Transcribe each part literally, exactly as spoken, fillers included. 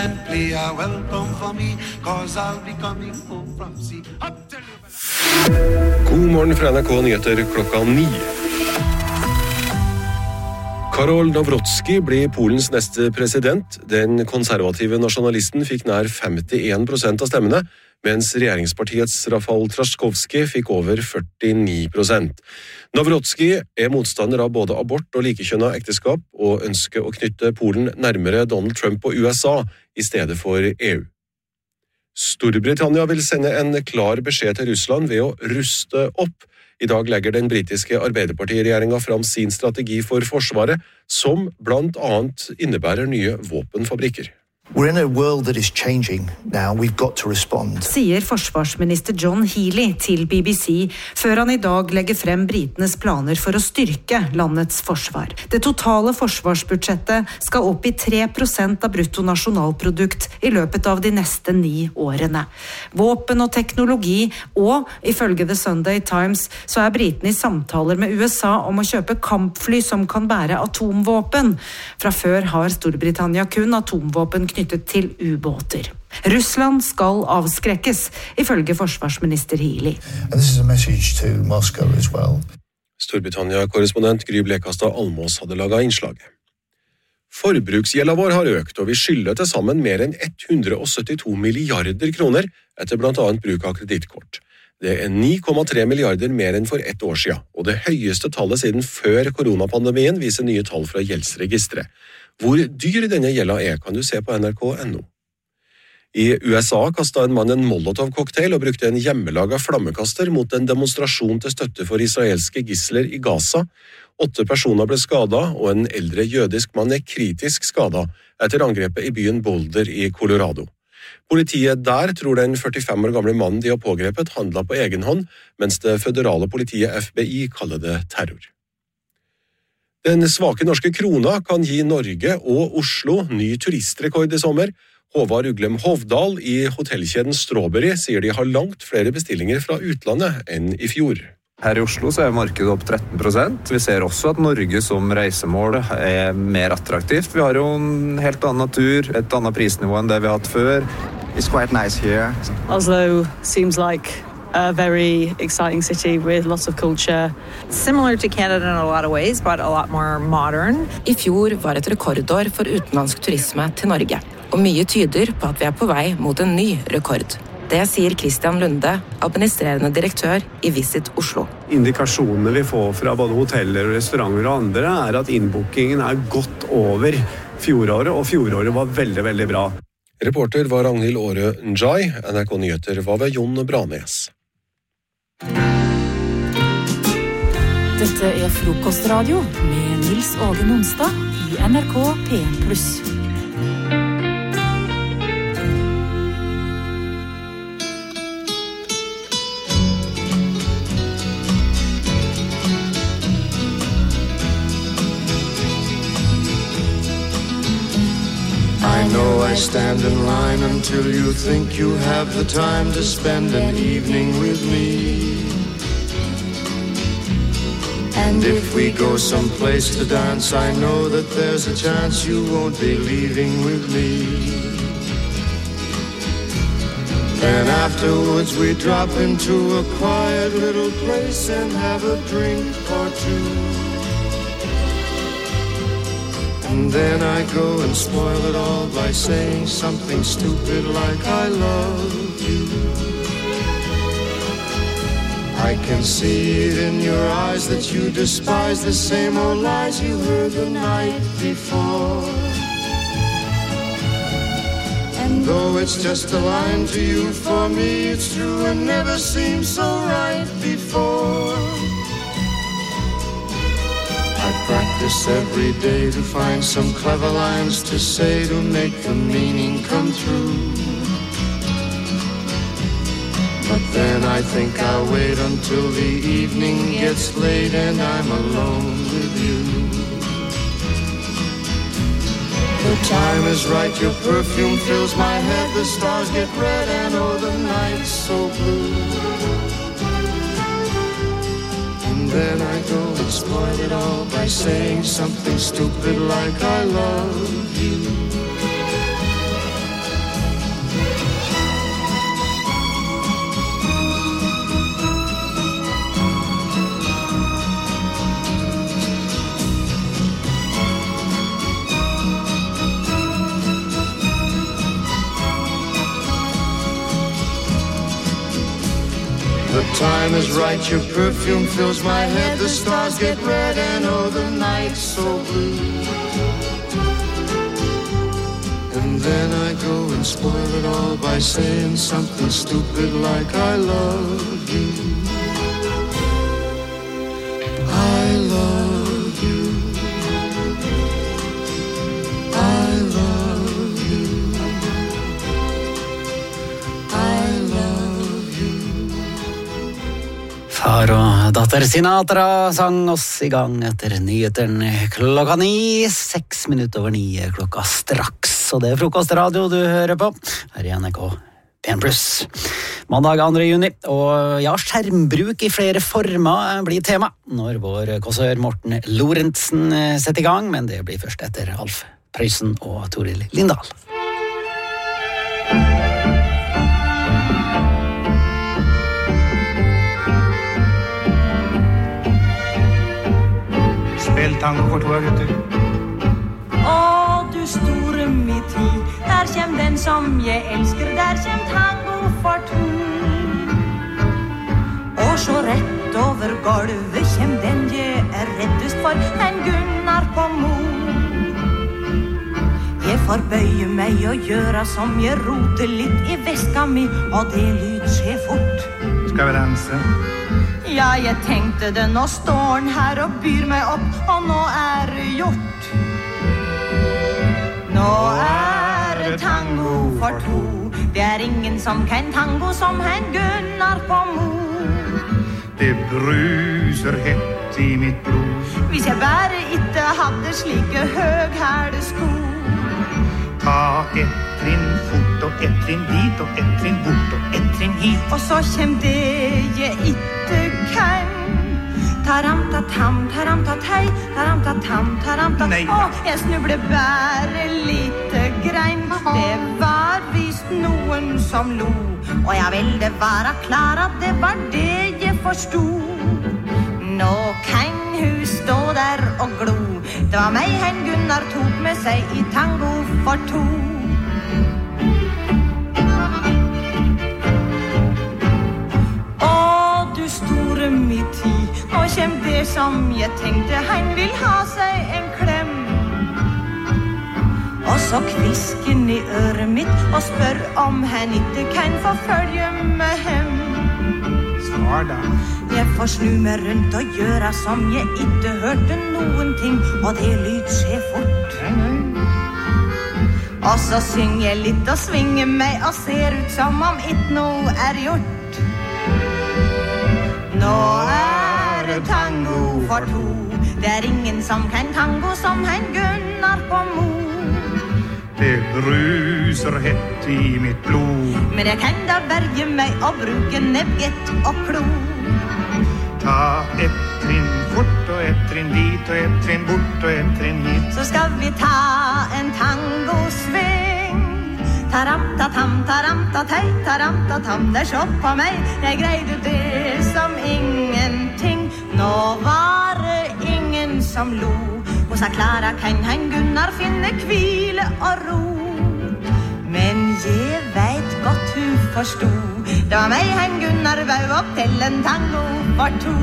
plenty a welcome for me, cause I'll be coming home from sea. God morgen fra N R K Nyheter klokka ni. Karol Nawrocki blir Polens neste president. Den konservative nasjonalisten fikk nær femtien prosent av stemmene, mens regjeringspartiets Rafał Trzaskowski fikk over førtini prosent. Nawrocki er motstander av både abort og likekjønnet ekteskap, og ønsker å knytte Polen nærmere Donald Trump og U S A i stedet for E U. Storbritannia vil sende en klar beskjed til Russland ved å ruste opp. I dag legger den britiske Arbeiderparti-regjeringen fram sin strategi for forsvaret, som blant annet innebærer nye våpenfabrikker. We're in a world that is changing now. We've got to respond. Sier forsvarsminister John Healey til B B C før han i dag legger frem britenes planer for å styrke landets forsvar. Det totale forsvarsbudsjettet skal opp i tre prosent av bruttonasjonalprodukt i løpet av de neste ni årene. Våpen og teknologi, og ifølge The Sunday Times så er britene i samtaler med U S A om å kjøpe kampfly som kan bære atomvåpen. Fra før har Storbritannia kun atomvåpen knyttet til ubåter. Russland skal avskrekkes, ifølge forsvarsminister Healey. And this is a message to Moscow as well. Storbritannia-korrespondent Gry Blekastad Almås hadde laget innslaget. Forbruksgjelda vår har økt, og vi skylder til sammen mer enn hundre og syttito milliarder kroner etter blant annet bruk av kredittkort. Det er ni komma tre milliarder mer enn for ett år siden, og det høyeste tallet siden før koronapandemien viser nye tall fra gjeldsregistret. Hvor dyr denne gjelda er, kan du se på N R K punktum N O. I U S A kastet en mann en Molotov-cocktail og brukte en hjemmelaget flammekaster mot en demonstrasjon til støtte for israelske gisler i Gaza. Åtte personer ble skadet, og en eldre jødisk mann er kritisk skadet etter angrepet i byen Boulder i Colorado. Politiet der tror den førtifem år gamle mannen de har pågrepet handlet på egen hånd, mens det føderale politiet F B I kaller det terror. Den svake norske krona kan gi Norge og Oslo ny turistrekord i sommer. Håvard Uglem Hovdal i hotellkjeden Strawberry sier de har langt flere bestillinger fra utlandet enn i fjor. Her i Oslo så er markedet opp tretten prosent. Vi ser også at Norge som reisemål er mer attraktivt. Vi har jo en helt annen natur, et annet prisnivå enn det vi har hatt før. It's quite nice here. Oslo seems like a very exciting city with lots of culture. Similar to Canada in a lot of ways, but a lot more modern. I fjor var et rekordår for utenlandsk turisme til Norge, og mye tyder på at vi er på vei mot en ny rekord. Det sier Christian Lunde, administrerende direktør i Visit Oslo. Indikasjonene vi får fra både hoteller og restauranter og andre er at innbookingen er godt over fjoråret, og fjoråret var veldig, veldig bra. Reporter var Ragnhild Åre Njai, N R K Nyheter var ved Jon Branes. Dette er Frokostradio med Nils Åge Nonstad i N R K P en pluss. I know I stand in line until you think you have the time to spend an evening with me. And if we go someplace to dance, I know that there's a chance you won't be leaving with me. Then afterwards we drop into a quiet little place and have a drink or two. And then I go and spoil it all by saying something stupid like I love you. I can see it in your eyes that you despise the same old lies you heard the night before. And though it's just a line to you, for me it's true and never seemed so right before. I practice every day to find some clever lines to say to make the meaning come through. But then I think I'll wait until the evening gets late and I'm alone with you. The time is right, your perfume fills my head, the stars get red and oh the night's so blue. And then I go and spoil it all by saying something stupid like I love you. the time is right, your perfume fills my head. The stars get red and oh, the night's so blue. And then I go and spoil it all by saying something stupid like I love you. I love you. I love you. I love you. Far og datter Sinatra sang oss i gang etter nyhetene klokka ni, seks minutter over ni klokka straks. Og det er frokostradio du hører på her i N R K P en pluss. Mandag andre juni, og ja, skjermbruk i flere former blir tema når vår kåsør Morten Lorentzen setter i gang, men det blir først etter Alf Prøysen og Toril Lindahl. Spill tango for to gutter. Å, du store mitt tid, der kjem den som jeg elsker, der kjem tango for to. Og så rett over gulvet kjem den jeg er reddest for, en Gunnar på Mo. Jeg får bøye meg og gjøre som jeg roter litt i veska mi, og det lyd skjer fort. Skal vi danse? Ja, jeg tenkte det, nå står den her og byr meg opp, og nå er det gjort. Nå er det tango for to, det er ingen som kan tango som han Gunnar på Mo. Det bruser hett i mitt blod. Hvis jeg bare ikke hadde slike høghælesko. Ta ett trinn fort og ett trinn dit og ett trinn bort og ett trinn hit. Og så kjem det jeg ikke kan. Taram-ta-tam, taram-ta-tei, taram-ta-tam, taram-ta-tei. Åh, jeg snubler bare lite grein. Det var vist noen som lo, og jeg ville være klar at det var det jeg forstod. Nå kan hun stå der og glo. Det var meg hen Gunnar tok med seg i tango for to. Å, du store mitt tid, nå kjem det som jeg tenkte, han vil ha seg en klem. Og så kvisken i øret mitt og spør om han ikke kan få følge med hem. Svar da. Jeg får snu meg rundt og gjøre som jeg ikke hørte noen ting, og det lyd skjer fort. Og så synger jeg litt og svinger meg og ser ut som om ikke noe er gjort. Nå er det tango for to, det er ingen som kan tango som han Gunnar på Mo. Det bruser hett i mitt blod. Men jeg kan da verge meg og bruke nebbgett og klo. Ta ett trinn fort og ett trinn dit og ett trinn bort og ett trinn hit. Så skal vi ta en tangosving. Taram-ta-tam, taram-ta-tei, taram-ta-tam. Der så på meg, jeg greide det som ingenting. Nå var det ingen som lo. Og sa Klara kan han Gunnar finne hvile og ro. Men jeg vet godt hun forstod. Det var meg han Gunnar vau opp til en tango for to.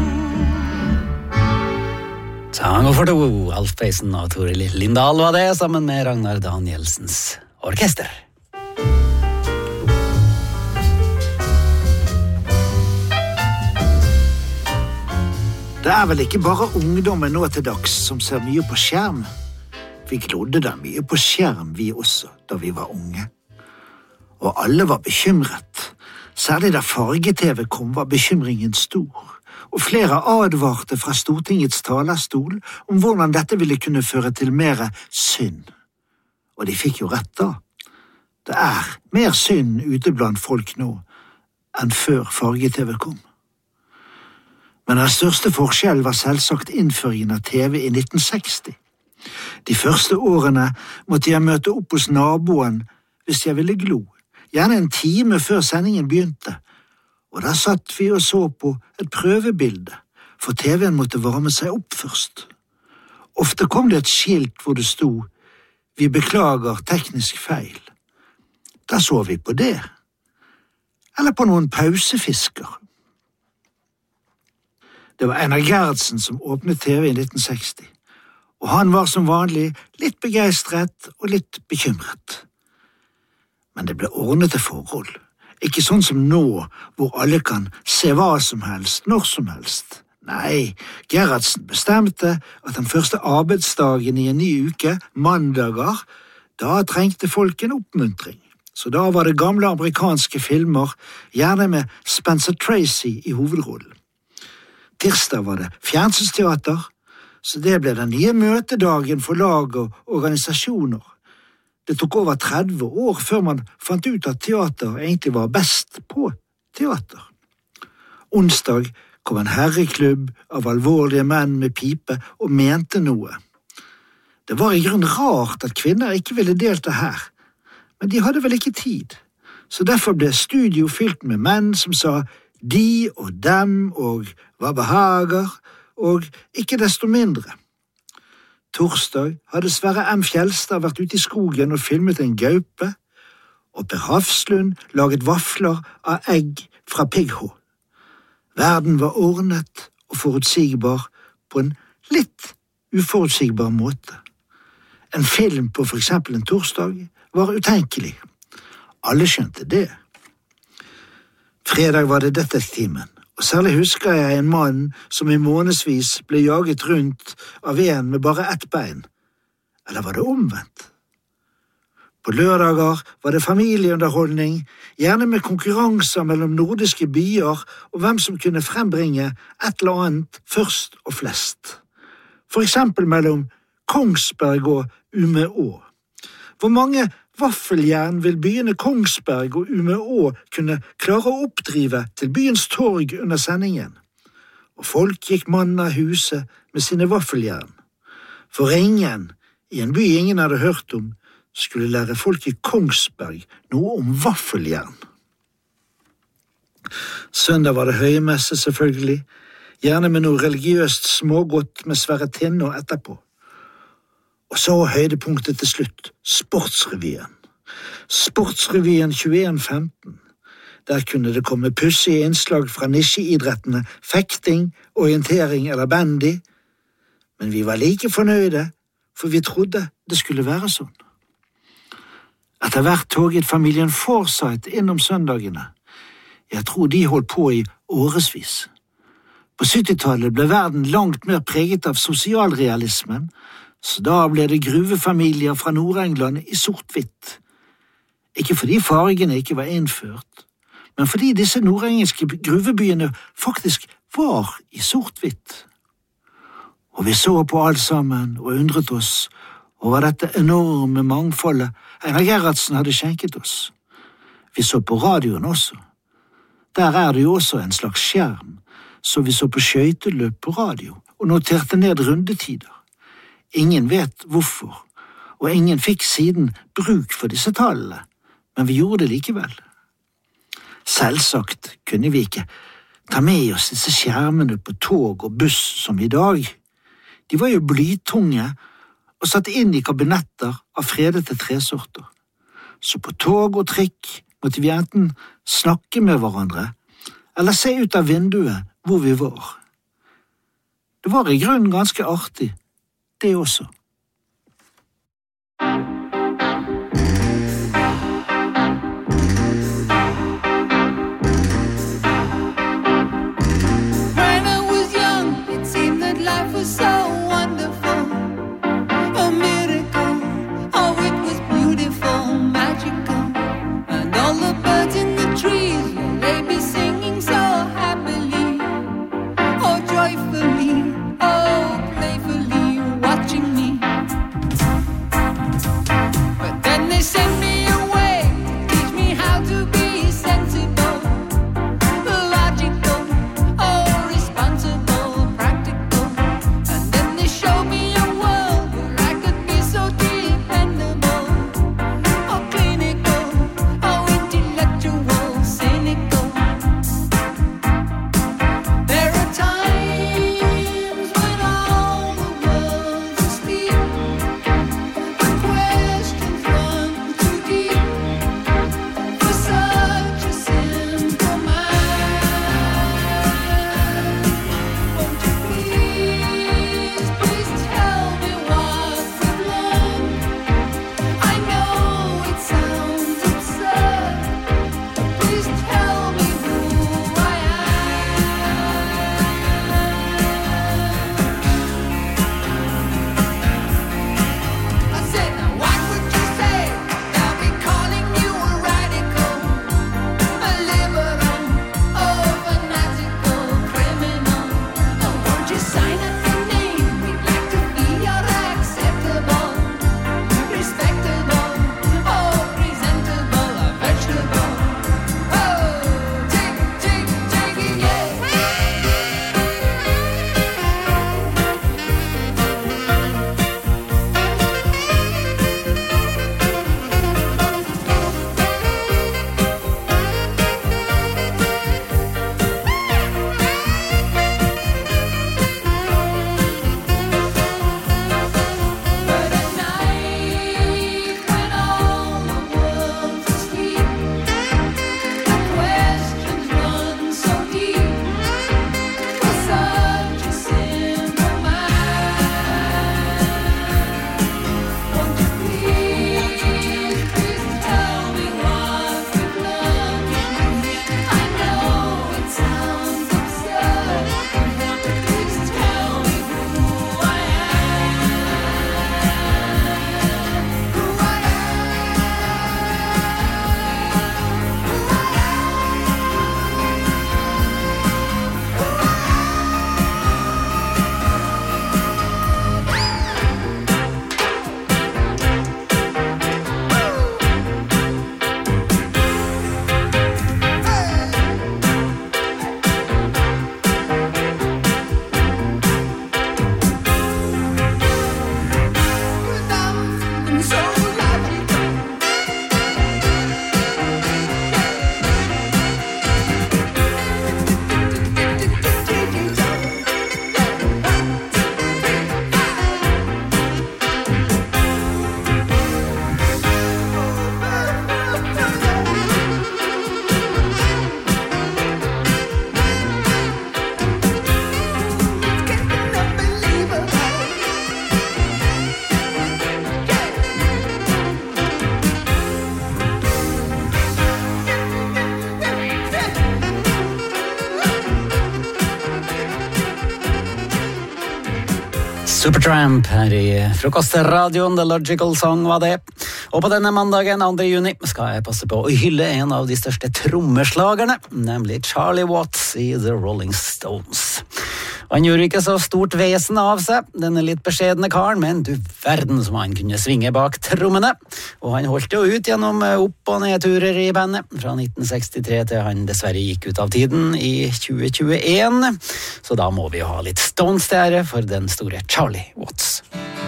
Tango for to, Alf Prøysen og Toril Lindahl var det, sammen med Ragnar Danielsens orkester. Det er vel ikke bare ungdommen nå til dags som ser mye på skjerm. Vi glodde da mye på skjerm, vi også, da vi var unge. Og alle var bekymret. Særlig da farge-tv kom var bekymringen stor. Og flere advarte fra Stortingets talerstol om hvordan dette ville kunne føre til mer synd. Og de fikk jo rett da. Det er mer synd ute blant folk nå enn før farge-tv kom. Men den største forskjellen var selvsagt innføringen av T V i nitten seksti. De første årene måtte jeg møte opp hos naboen hvis jeg ville glo, gjerne en time før sendingen begynte, og da satt vi og så på et prøvebilde, for T V-en måtte varme seg opp først. Ofte kom det et skilt hvor det sto «Vi beklager teknisk feil». Da så vi på det, eller på noen pausefisker. Det var Einar Gerhardsen som åpnet T V i nitten seksti, og han var som vanlig litt begeistret og litt bekymret. Men det ble ordnet til forhold, ikke sånn som nå, hvor alle kan se hva som helst, når som helst. Nei, Gerhardsen bestemte at den første arbeidsdagen i en ny uke, mandager, da trengte folk en oppmuntring. Så da var det gamle amerikanske filmer, gjerne med Spencer Tracy i hovedrollen. Tirsdag var det fjernsynsteater, så det ble den nye møtedagen for lag og organisasjoner. Det tok over tretti år før man fant ut at teater egentlig var best på teater. Onsdag kom en herreklubb av alvorlige menn med pipe og mente noe. Det var i grunn rart at kvinner ikke ville delta her, men de hadde vel ikke tid. Så derfor ble studio fylt med menn som sa de og dem og hva behager, og ikke desto mindre. Torsdag hadde Sverre M. Fjelstad vært ute i skogen og filmet en gaupe, og Per Hafslund laget vafler av egg fra pigghå. Verden var ordnet og forutsigbar på en litt uforutsigbar måte. En film på for eksempel en torsdag var utenkelig. Alle skjønte det. Fredag var det detektimen, og særlig husker jeg en mann som i månedsvis ble jaget rundt av en med bare ett bein. Eller var det omvendt? På lørdager var det familieunderholdning, gjerne med konkurranser mellom nordiske byer og hvem som kunne frembringe et eller annet først og flest. For eksempel mellom Kongsberg og Umeå. Hvor mange vaffeljern vil byene Kongsberg og Umeå kunne klare å oppdrive til byens torg under sendingen? Og folk gikk mann av huset med sine vaffeljern. For ingen, i en by ingen hadde hørt om, skulle lære folk i Kongsberg noe om vaffeljern. Søndag var det høymesse selvfølgelig, gjerne med noe religiøst smågodt med Sverre Tinno etterpå. Og så høydepunktet til slutt, Sportsrevyen. Sportsrevyen tjueen femten. Der kunne det komme pussige innslag fra nisjeidrettene, fekting, orientering eller bandy. Men vi var like fornøyde, for vi trodde det skulle være sånn. Etter hvert toget familien Forsyth innom søndagene. Jeg tror de holdt på i årevis. På syttitallet ble verden langt mer preget av sosialrealismen, så da ble det gruvefamilier fra Nord-England i sort-hvitt. Ikke fordi fargene ikke var innført, men fordi disse nordengelske gruvebyene faktisk var i sort-hvitt. Og vi så på alt sammen og undret oss over dette enorme mangfoldet Einar Gerhardsen hadde skjenket oss. Vi så på radioen også. Der er det jo også en slags skjerm, så vi så på skøyteløp på radio og noterte ned rundetider. Ingen vet hvorfor, og ingen fikk siden bruk for disse tallene, men vi gjorde det likevel. Selvsagt kunne vi ikke ta med oss disse skjermene på tog og buss som i dag. De var jo blytunge og satt inn i kabinetter av fredete tresorter. Så på tog og trikk måtte vi enten snakke med hverandre, eller se ut av vinduet hvor vi var. Det var i grunnen ganske artig, det også. Supertramp her i frokostradioen, The Logical Song var det. Og på denne mandagen, andre juni, skal jeg passe på å hylle en av de største trommeslagerne, nemlig Charlie Watts i The Rolling Stones. Han gjorde ikke så stort vesen av seg, denne litt beskjedne karen, men du verden som han kunne svinge bak trommene. Og han holdt jo ut gjennom opp- og nedturer i bandet, fra nitten sekstitre til han dessverre gikk ut av tiden i tjue tjueen. Så da må vi jo ha litt Stones til ære for den store Charlie Watts.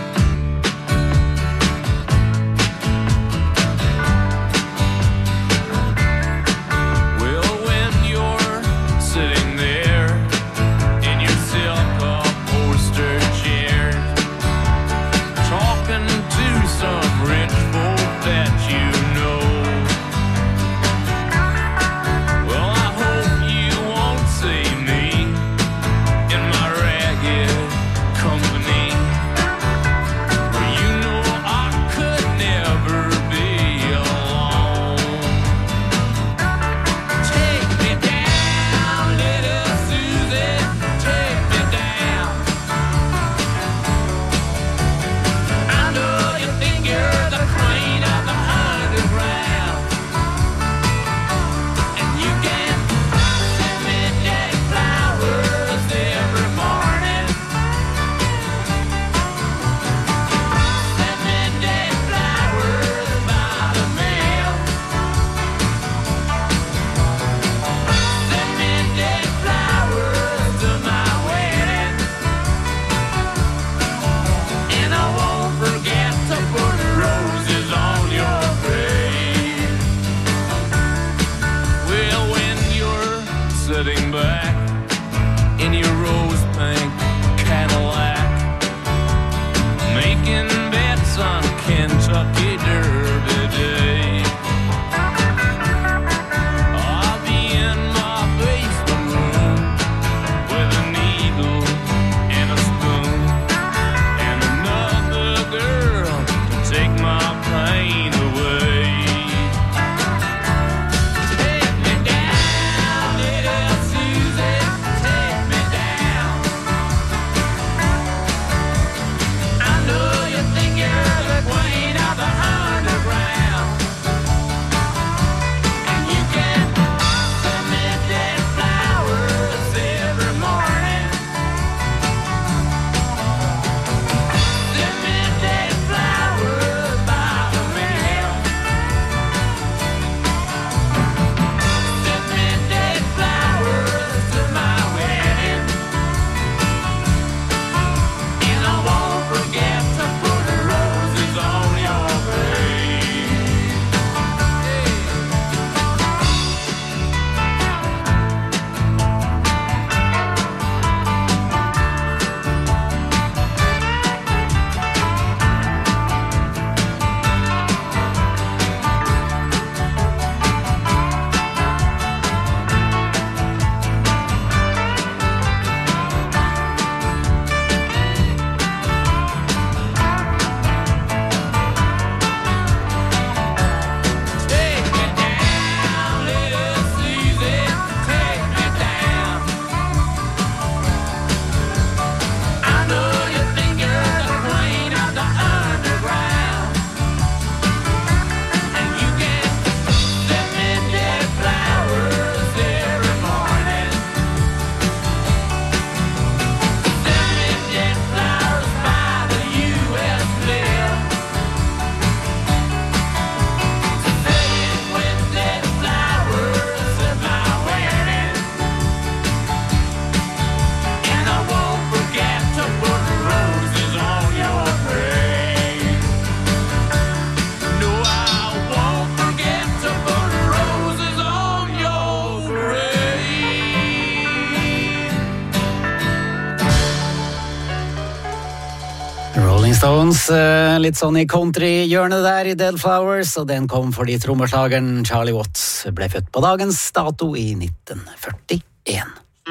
Stones, litt sånn i country-hjørnet der i Dead Flowers, og den kom fordi trommeslageren Charlie Watts ble født på dagens dato i nitten førtien.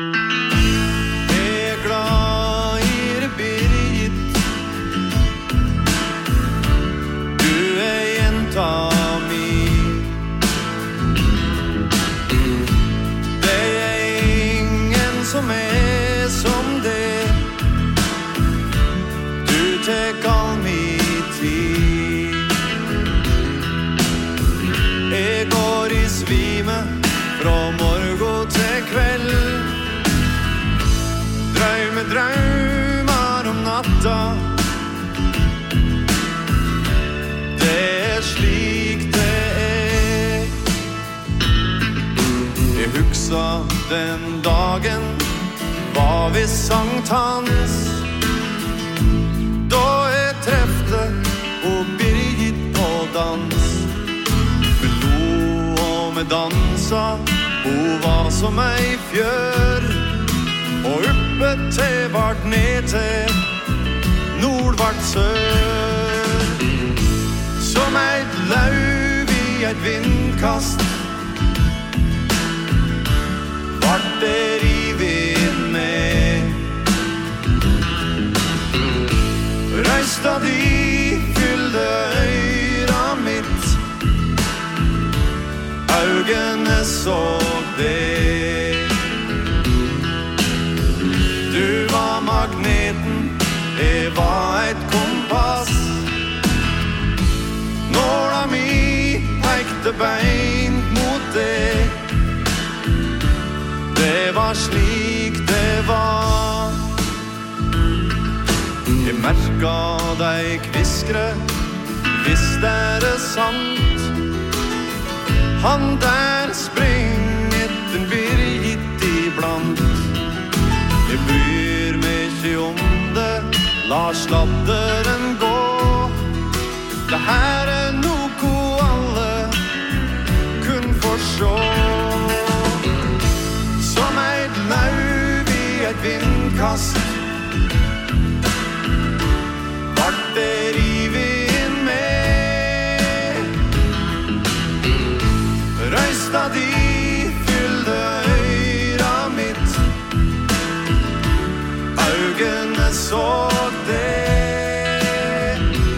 Jeg er glad i det, Berit. Du er jenta mi. Det er ingen som er som det. huska den dagen var vi sankthans. Da jeg trefte og Birgit på dans. Vi lo og vi dansa, hun var som ei fjør. Og uppe til vart ned til nord vart sør. Som et lauv i et vindkast vart der i vind med. Røysta de fyllde øyra mitt, augene så det. Du var magneten, jeg var et kompass. Nåla mi pekte beint mot det. Det var slik det var. Jeg merka deg kviskre, hvis det er sant. Han der springer den Birgit iblant. Jeg bryr meg ikke om det, la sladderen gå. Det her er noe alle kun forstå. Som et lauv i et vindkast vart der i vind med. Røysta de fyllde øyra mitt, augene så det.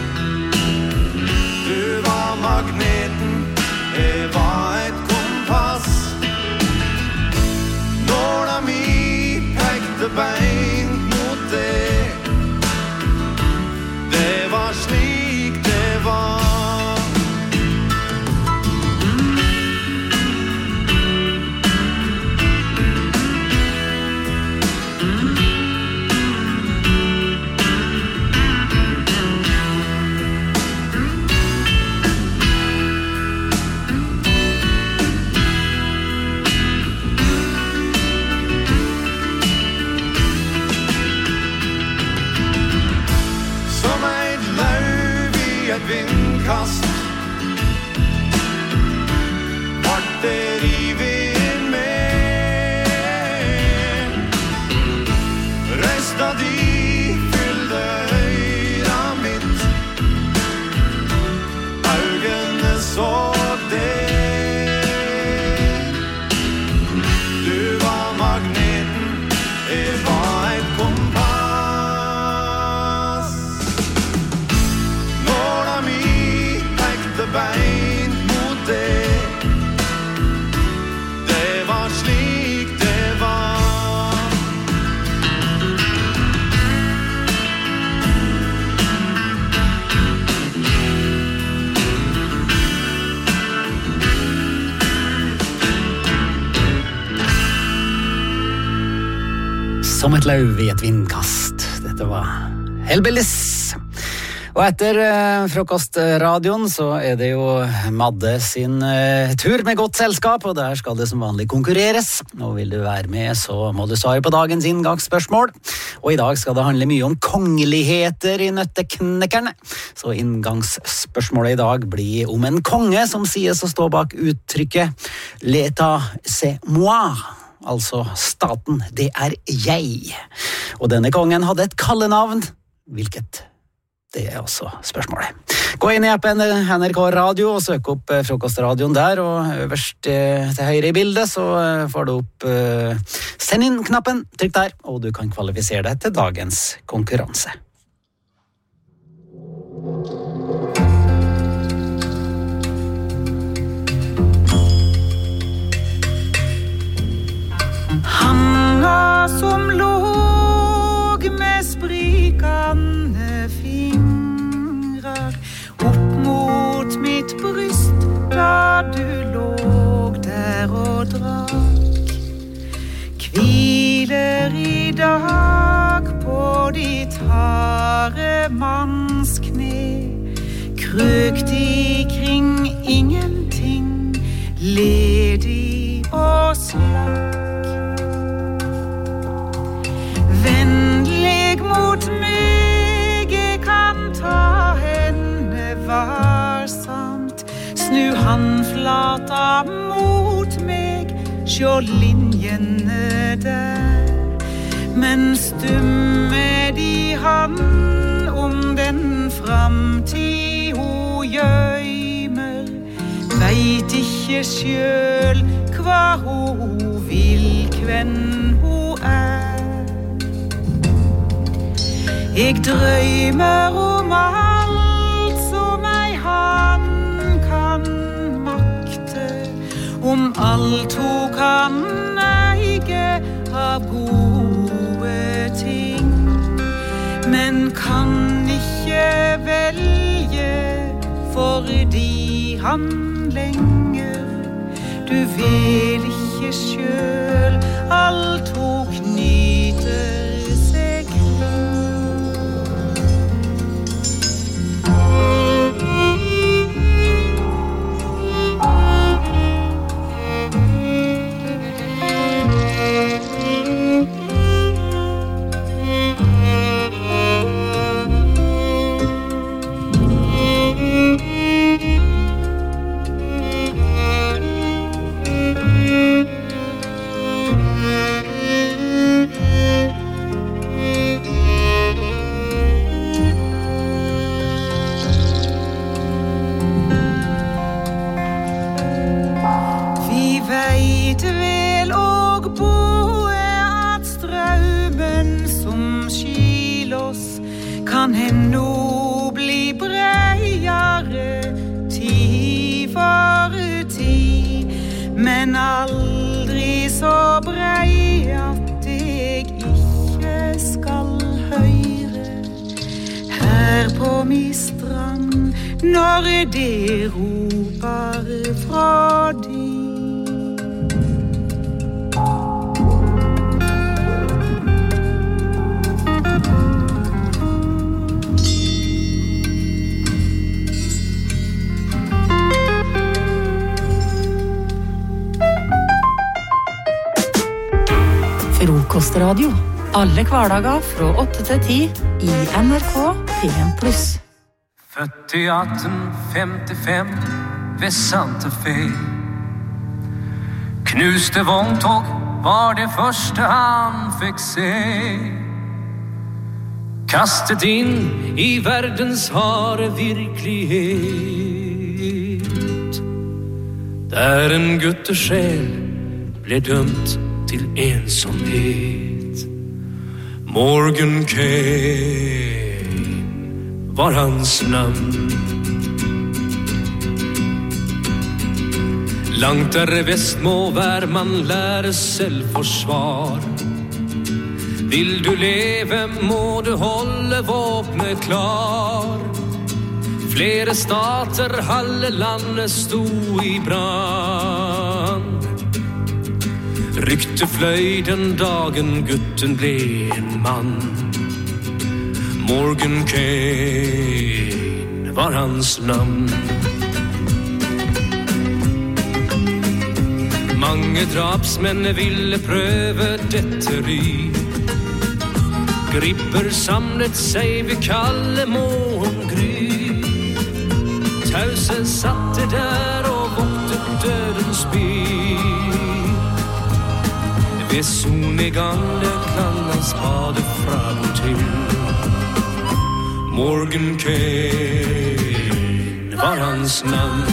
Du var magneten, jeg var et kompass. Nåla mi pekte beint mot det. Det var slik det var. Vindkast vart der i vind med. Røysta de fyllde øyra mitt, augene så det. Du var magneten, jeg var et kompass. Beint mot det. Det var slik det var. Som et lauv i et vindkast. Dette var Hellbillies. Og etter eh, frokostradioen så er det jo Madde sin eh, tur med godt selskap, og der skal det som vanlig konkurreres. Og vil du være med, så må du svare på dagens inngangsspørsmål. Og i dag skal det handle mye om kongeligheter i nøtteknekkerne. Så inngangsspørsmålet i dag blir om en konge som sies å stå bak uttrykket «L'état, c'est moi». Altså staten, det er jeg. Og denne kongen hadde et kallenavn. Hvilket? Det er også spørsmålet. Gå inn i appen N R K Radio og søk opp frokostradioen der, og øverst til høyre i bildet så får du opp send inn-knappen, trykk der, og du kan kvalifisere deg til dagens konkurranse. Hanga som låg med sprikande fingrar opp mot mitt bryst da du låg der og drakk. Hviler i dag på ditt harde mannskne, krøkt ikring ingenting, ledig og slakk. Vennlig mot meg, jeg kan ta henne varsamt. Snu handflata mot meg, sjå linjene der. Men stumme de han om den framtid hun gjøymer. Veit ikke sjøl hva hun vil, hvem hun er. Jeg drømmer om alt som ei han kan makte, om alt hun kan eie av gode ting, men kan ikke velge fordi han lenger. Du vil ikke sjøl alt hun knyter seg kan henne bli breiare tid for tid, men aldri så brei at jeg ikke skal høre her på min strand når det roper fra de. Frokostradio. Alle hverdager fra åtte til ti i N R K P en pluss. Født i atten femtifem ved Santa Fe. Knuste vogntog var det første han fikk se. Kastet inn i verdens harde virkelighet, der en guttesjel ble dømt til ensomhet. Morgan Kane var hans navn. Langt der vest må hver man lære selvforsvar. Vil du leve må du holde våpnet klar. Flere stater, halve landet sto i brann. Rykte fløy den dagen gutten ble en mann. Morgan Kane var hans navn. Mange drapsmenn ville prøve dette ry. Gripper samlet seg ved kalde morgengry. Tause satte der og voktet dødens by. Ved solnedgangen klang hans spade fra og til. Morgan Kane var hans navn.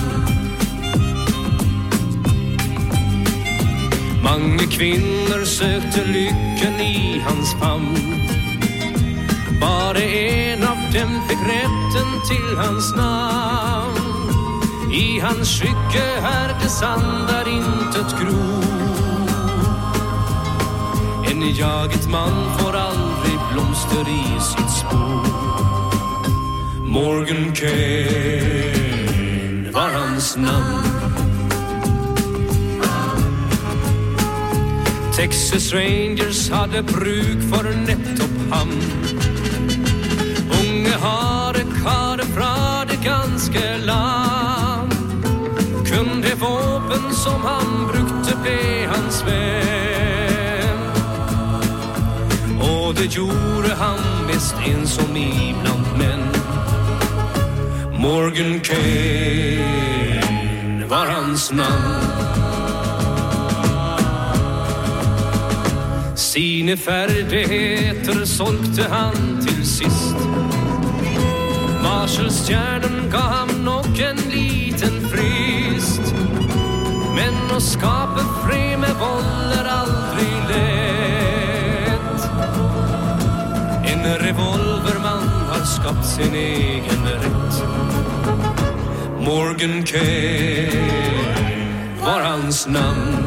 Mange kvinner søkte lykken i hans famn. Bare en av dem fikk retten til hans navn. I hans skygge er det sand der intet gror. En jaget mann får aldri blomster i sitt spor. Morgan Kane var hans navn. Texas Rangers hadde bruk for nettopp ham. Unge harde karer fra det ganske land. Kun det våpen som han brukte ble hans vän. Och det gjorde han mest ensom ibland män. Morgan Kane var hans namn. Sine färdigheter solgte han till sist. Marshallstjärnen gav han nok en liten frist. Men å skape fred med vold er aldri lett. En revolvermann har skapt sin egen rett. Morgan Kane var hans namn.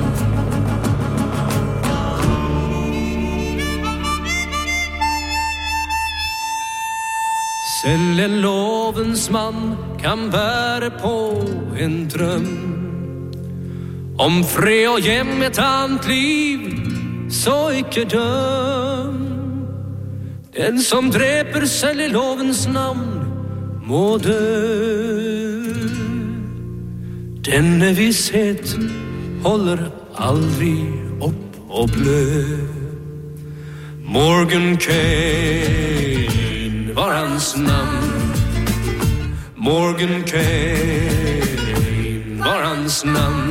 Selv en lovens mann kan bære på en drøm om fred og hjem et annet liv, så ikke døm. Den som dreper selv i lovens navn må dø. Denne visshet holder aldri opp og blø. Morgan Kane var hans namn. Morgan Kane var hans namn.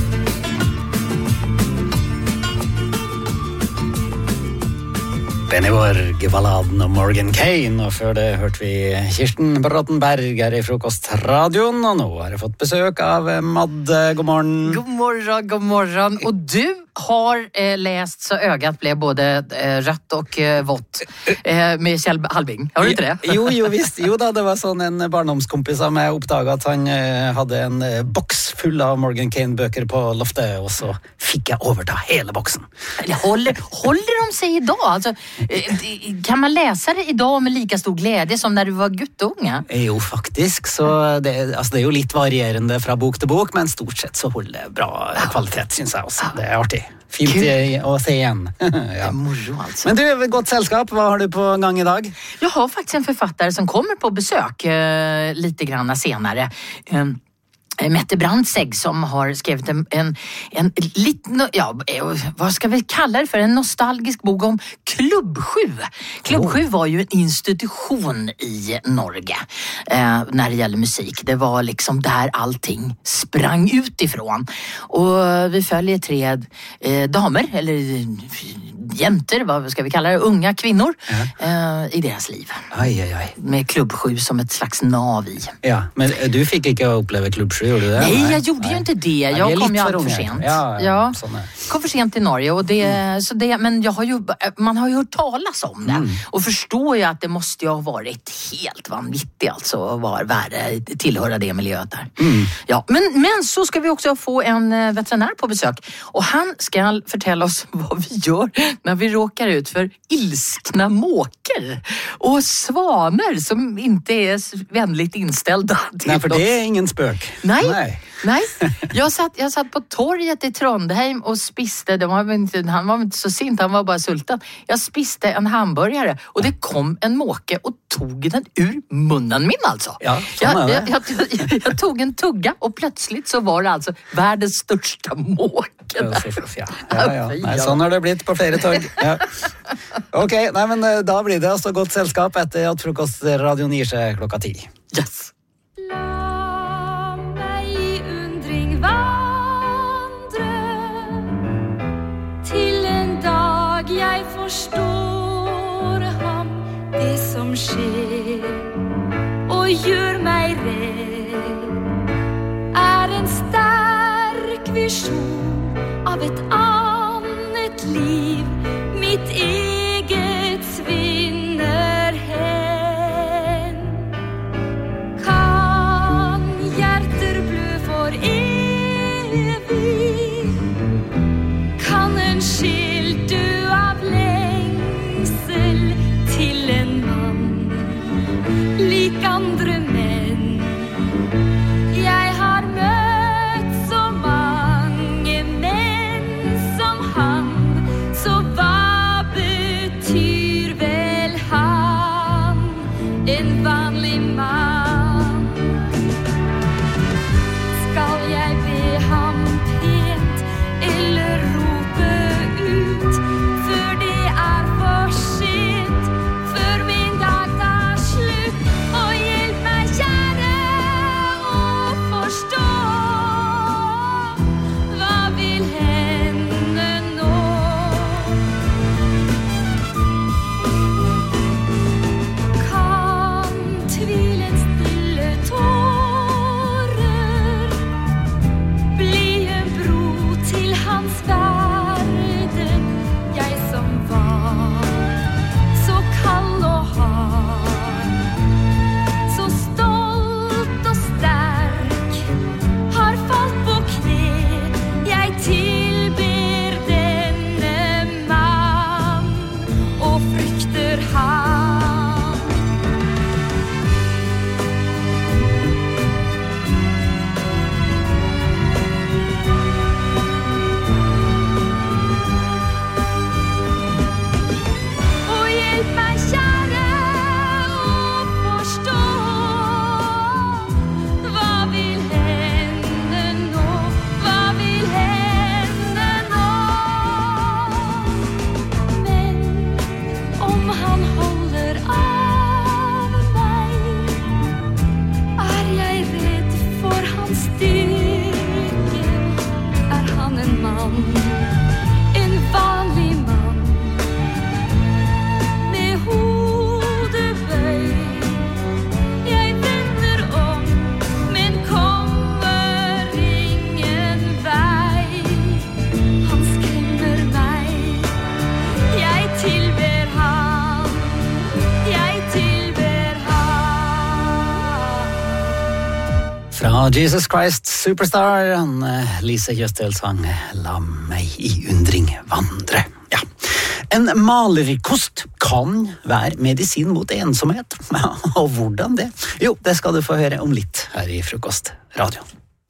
Benny Borg, balladen om Morgan Kane, og før det hørte vi Kirsten Brottenberg her i Frokostradioen, og nå har jeg fått besøk av Madde. God morgen. God morgon, god morgon. Och du har eh, läst så ögat blev både eh, rött och eh, vått eh, med Kjell Halving. Har du inte det? Jo, jo, visst. Jo da, det var sånn en barndomskompis som jeg oppdaget at han eh, hadde en eh, boks full av Morgan Kane-bøker på loftet, og så fikk jeg overta hele boksen. Håller, håller de sig idag? Alltså, eh, kan man läsa det idag med lika stor glädje som när du var guttunge? Jo, faktisk. Så det, altså, det er jo litt varierende fra bok til bok, men stort sett så holder det bra kvalitet, synes jeg også. Det er artig. Fint Kul. Å se igen. Ja. Moro alltså. Men du, gott sällskap. Vad har du på gång idag? Jag har faktiskt en författare som kommer på besök eh, lite grann senare. Eh, Mette Brandsegg som har skrivit en, en, en liten, ja, vad ska vi kalla det för, en nostalgisk bok om Klubb sju. Klubb sju var ju en institution i Norge eh, när det gäller musik. Det var liksom där allting sprang utifrån. Och vi följer tre eh, damer, eller jenter, vad ska vi kalla det, unga kvinnor eh, i deras liv. Aj, aj, aj. Med Klubb sju som ett slags nav i. Ja, men du fick inte uppleva Klubb sju, gjorde du det? Nej, jag gjorde Nej. ju inte det. Jag ja, kom ju allt för sent. Ja, ja, ja. Kom för sent till Norge och det, mm. så det, men jag har ju, man har ju hört talas om det mm. och förstår ju att det måste ju ha varit helt vanvittigt alltså att vara värre, tillhöra det miljöet där. Mm. Ja, men, men så ska vi också få en veterinär på besök och han ska förtälla oss vad vi gör när vi råkar ut för ilskna måker och svaner som inte är vänligt inställda till Nej, för oss. det är ingen spök. Nej. Nej. Nej, jag satt, jag satt på torget i Trondheim och spiste, det var inte, han var inte så sint, han var bara sultan. Jag spiste en hamburgare och det kom en måke och tog den ur munnen min alltså. Ja, jag, jag, jag, jag, jag tog en tugga och plötsligt så var det alltså världens största måke. Ja, ja, ja, ja. Nej, sånn har det blitt på flere tog. Ja. Ok, nei, men da blir det altså godt selskap etter at Frokostradioen gir seg klokka ti. Yes! Jeg forstår ham, det som skjer, og gjør meg redd, er en sterk visjon av et annet liv, mitt eget svinner hen. Kan hjerter blø for evig, kan en sjel dø andre menn. Jeg har møtt så mange menn som han, så hva betyr mann, en vanlig mann, med hodet bøy. Jeg vender om, men kommer ingen vei. Han skremmer meg, jeg tilber han, jeg tilber han. Fra Jesus Christ Superstar, han eh, Lise Kjøstøl sang La meg i undring vandre. Ja. En malerkost kan være medisin mot ensomhet. Ja, og hvordan det? Jo, det skal du få høre om litt her i Frokost Radio.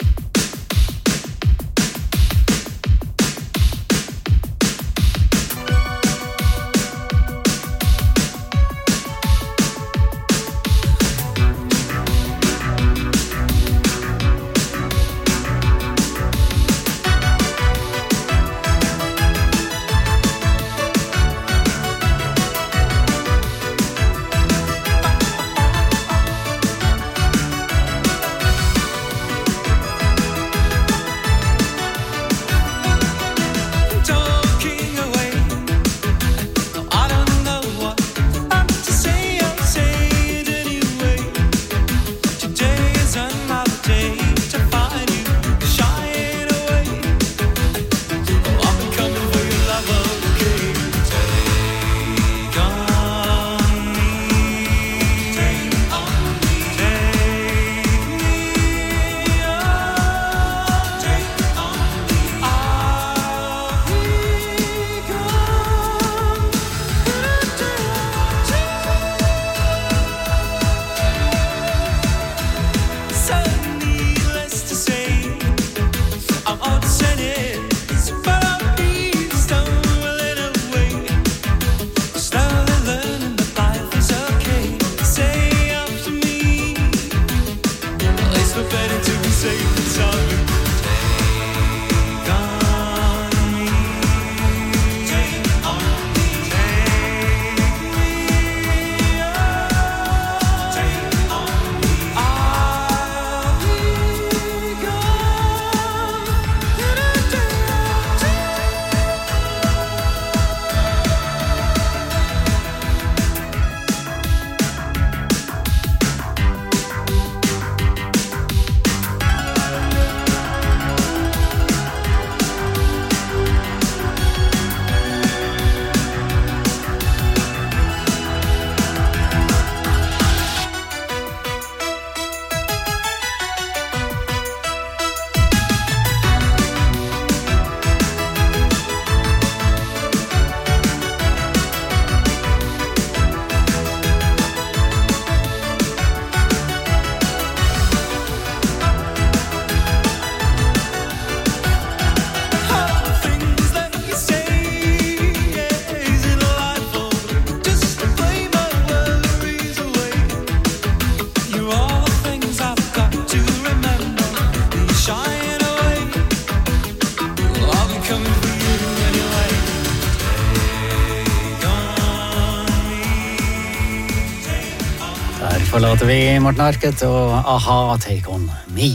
Forlater vi Morten Harket og A-ha, Take On Me.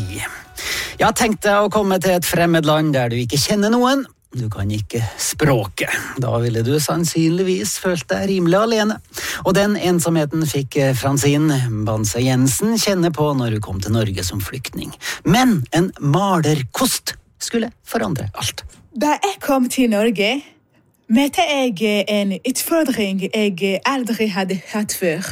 Jeg tenkte å komme til et fremmed land der du ikke kjenner noen. Du kan ikke språket. Da ville du sannsynligvis følt deg rimelig alene. Og den ensomheten fikk Fransine Banse Jensen kjenne på når hun kom til Norge som flyktning. Men en malerkost skulle forandre alt. Da jeg kom til Norge, møtte jeg en utfordring jeg aldri hadde hatt før.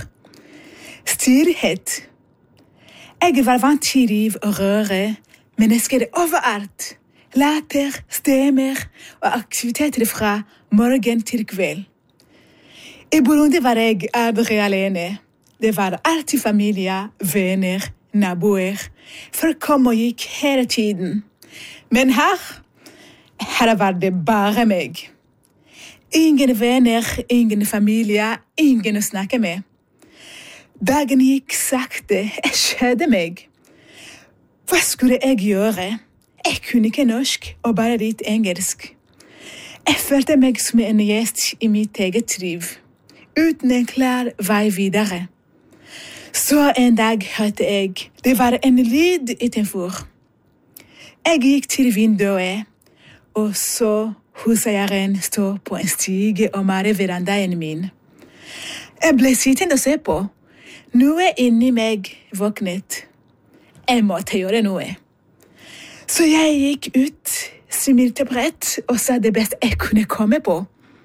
Styrhet. Jeg var vant til liv og røre, mennesker overalt. Latter, stemmer og aktiviteter fra morgen til kveld. I Burundi var jeg aldri alene. Det var alltid familie, venner, naboer. Folk kom og gikk hele tiden. Men her, her var det bare meg. Ingen venner, ingen familie, ingen å snakke med. Dagen gikk sakte, jeg skjedde meg. Hva skulle jeg gjøre? Jeg kunne ikke norsk og bare litt engelsk. Jeg følte meg som en gjest i mitt eget liv, uten en klar vei videre. Så en dag hørte jeg, det var en lyd utenfor. Jeg gikk til vinduet, og så huseieren stå på en stige og male verandaen min. Jeg ble sittende og se på. Noe inni meg våknet. Jeg måtte gjøre noe. Så jeg gikk ut, smilte bredt og sa det beste jeg kunne komme på.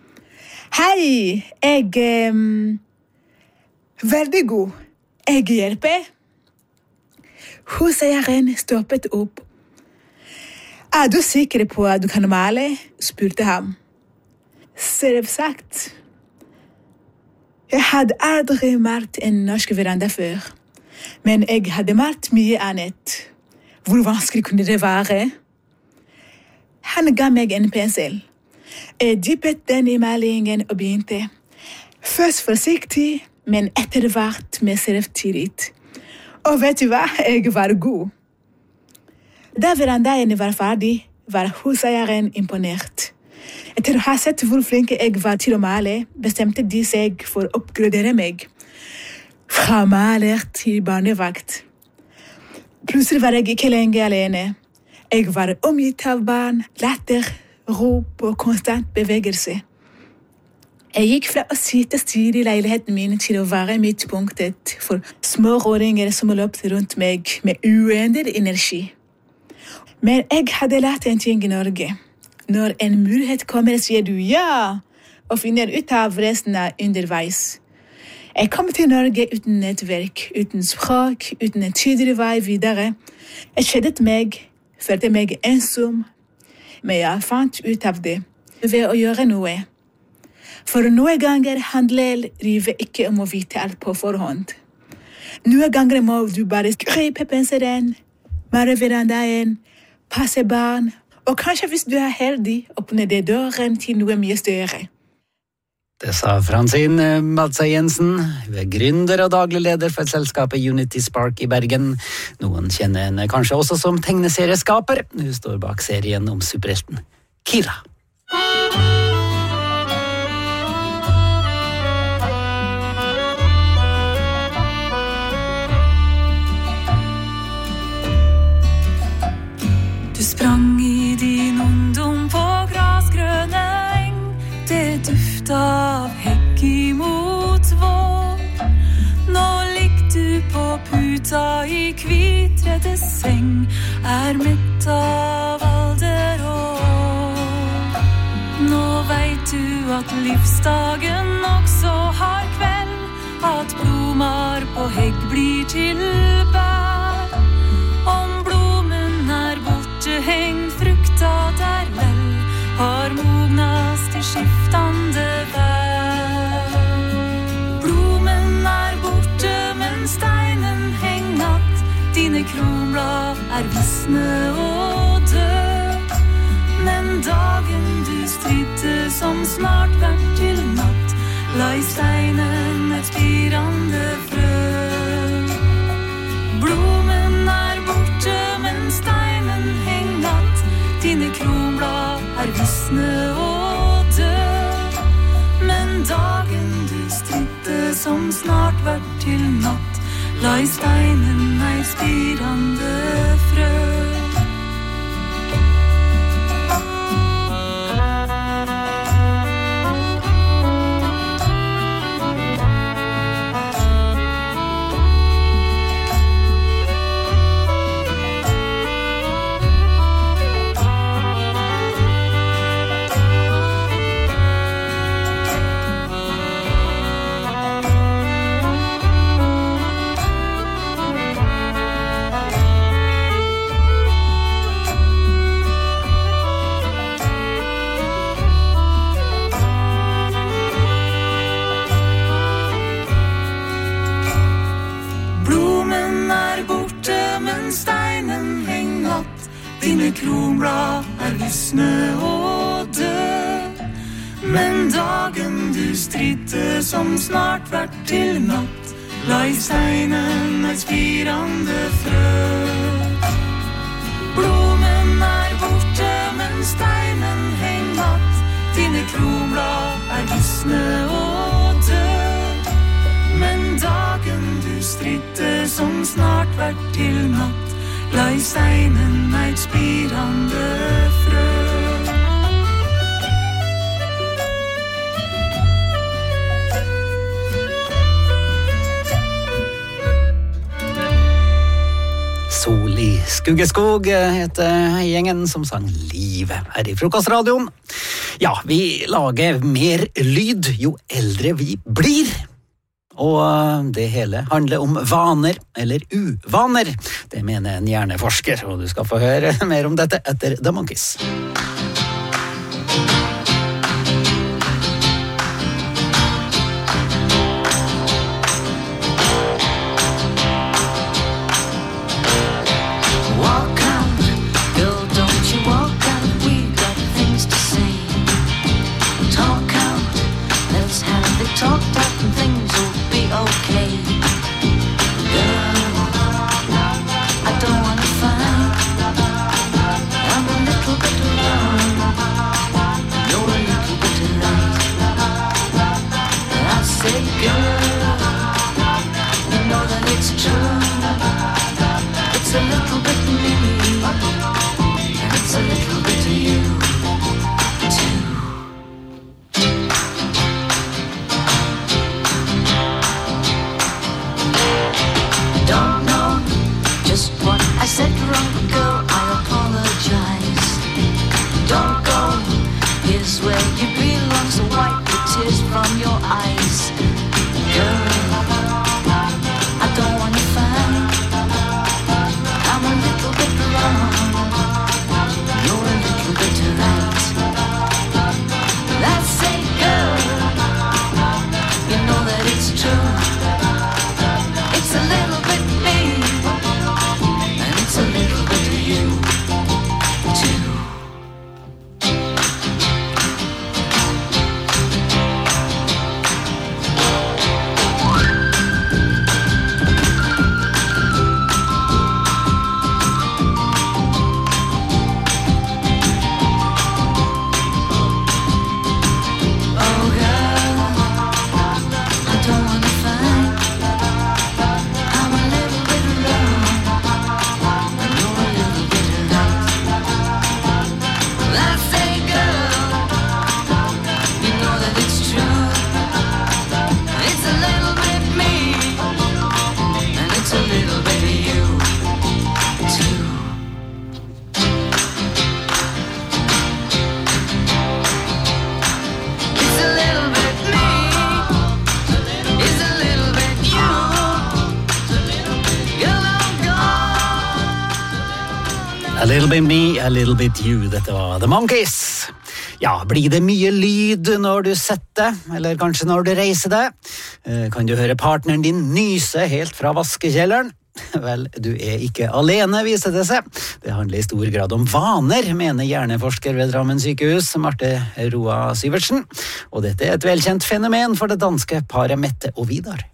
Hei, jeg um, veldig god. Jeg hjelper. Huseieren stoppet opp. Er du sikker på at du kan male? Spurte ham. Selvsagt. Jeg hadde aldri malt en norsk veranda før, men jeg hadde malt mye annet. Hvor vanskelig kunne det være? Han ga meg en pensel. Jeg dyppet den i malingen og begynte. Først forsiktig, men etter hvert med selvtillit. Og vet du hva? Jeg var god. Da verandaen var ferdig, var huseieren imponert. Etter å ha sett hvor flink jeg var til å male, bestemte de seg for å oppgradere meg. Fra maler til barnevakt. Plutselig var jeg ikke lenge alene. Jeg var omgitt av barn, latter, rop og konstant bevegelse. Jeg gikk fra å sitte styr i leiligheten min til å være midtpunktet for smårådinger som løpte rundt meg med uendelig energi. Men jeg hadde lært en ting i Norge. Når en mulighet kommer, sier du ja, og finner ut av resten av underveis. Jeg kom til Norge uten nettverk, uten språk, uten en tydelig vei videre. Jeg kjedet meg, følte meg ensom, men jeg fant ut av det ved å gjøre noe. For noen ganger handler livet ikke om å vite alt på forhånd. Noen ganger må du bare skripe penselen, male verandaen, passe barn, og kanskje hvis du er heldig, åpne det døren til noe mye større. Det sa Fransine Maltza Jensen, hun er gründer og daglig leder for selskapet Unity Spark i Bergen. Noen kjenner henne kanskje også som tegneserieskaper. Hun står bak serien om superhelten Kira. Du sprang i din ungdom på grasgrønne eng. Det dufta av hekk imot vår. Nå ligger du på puta i hvitredde seng, er mett av alder og år. Nå vet du at livsdagen også har kveld, at blomar på hegg blir til bær. Om blomen er borte, heng frukta der vel, har mognast i skiftande vær. Blomen er borte, men steinen hengat, dine kronblad er visne og død. Men dagen du stridte som snart vært til natt, la i steinen et spirande frø. Blomen er borte, men steinen hengat, dine kronblad er visne og død. Men dagen du stridte som snart vært til natt, la i steinen ei spirande frø. Kronblad er visne og død. Men dagen du stridte som snart vært til natt, la i steinen et spirande frø. Blomen er borte, men steinen hengat, dine kronblad er visne og død. Men dagen du stridte som snart vært til natt, la i steinen et spirande frø. Skuggeskog heter gjengen som sang Livet her i Frokostradioen. Ja, vi lager mer lyd jo eldre vi blir. Og det hele handler om vaner eller uvaner. Det mener en hjerneforsker, og du skal få høre mer om dette etter The Monkees. A little bit me, a little bit you. Dette var The Monkees. Ja, blir det mye lyd når du setter, eller kanskje når du reiser deg? Kan du høre partneren din nyse helt fra vaskekjelleren? Vel, du er ikke alene, viser det seg. Det handler i stor grad om vaner, mener hjerneforsker ved Drammen sykehus, Marte Roa Syvertsen. Og dette er et velkjent fenomen for det danske paret Mette og Vidar.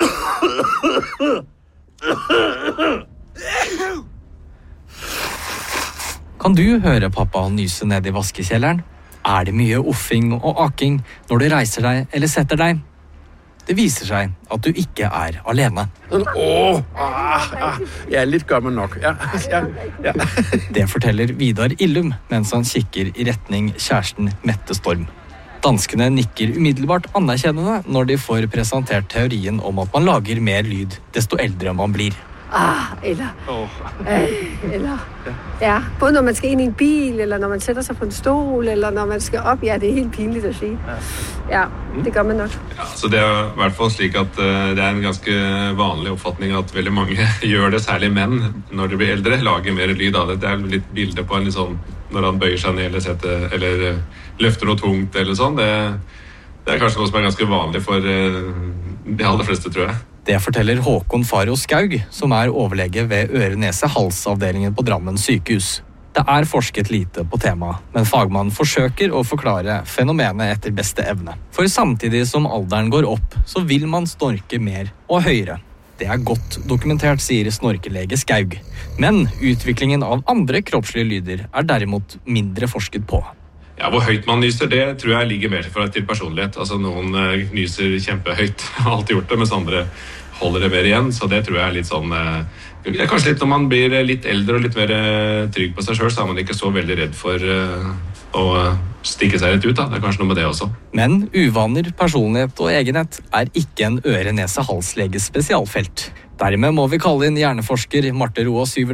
Kan du høre pappa nyse ned i vaskekjelleren? Er det mye offing og aking når du reiser deg eller setter deg? Det viser seg at du ikke er alene. Åh, ah, ah, jeg er litt gammel nok. Ja, ja, ja. Det forteller Vidar Illum mens han kikker i retning kjæresten Mette Storm. Danskene nikker umiddelbart anerkjennende når de får presentert teorien om at man lager mer lyd desto eldre man blir. Ah, eller, øh, eller ja, både når man skal inn i en bil, eller når man setter seg på en stol, eller når man skal opp. Ja, det er helt pinligt å si. Ja, det gjør man nok. Ja, så det er i hvert fall slik at uh, det er en ganske vanlig oppfatning at veldig mange gjør det, særlig menn, når de blir eldre, lager mer lyd av det. Det er litt bilde på en litt sånn, når han bøyer seg ned eller, setter, eller uh, løfter noe tungt eller sånn. Det, det er kanskje noe som er ganske vanlig for uh, de aller fleste, tror jeg. Det forteller Håkon Faro Skaug, som er overlege ved øre-nese-halsavdelingen på Drammen sykehus. Det er forsket lite på temaet, men fagmannen forsøker å forklare fenomenet etter beste evne. For samtidig som alderen går opp, så vil man snorke mer og høyere. Det er godt dokumentert, sier snorkelege Skaug. Men utviklingen av andre kroppslige lyder er derimot mindre forsket på. Ja, hvor høyt man nyser, det tror jeg ligger mer for til personlighet. Altså, noen uh, nyser kjempehøyt, har alltid gjort det, mens andre holder det mer igjen. Så det tror jeg er litt sånn... Uh, det er kanskje litt når man blir litt eldre og litt mer uh, trygg på seg selv, så er man ikke så veldig redd for uh, å uh, stikke seg litt ut. Da. Det er kanskje noe med det også. Men uvaner, personlighet og egenhet er ikke en øre-nese-halsleges spesialfelt. Dermed må vi kalle inn hjerneforsker Marte Roa Syvertsen.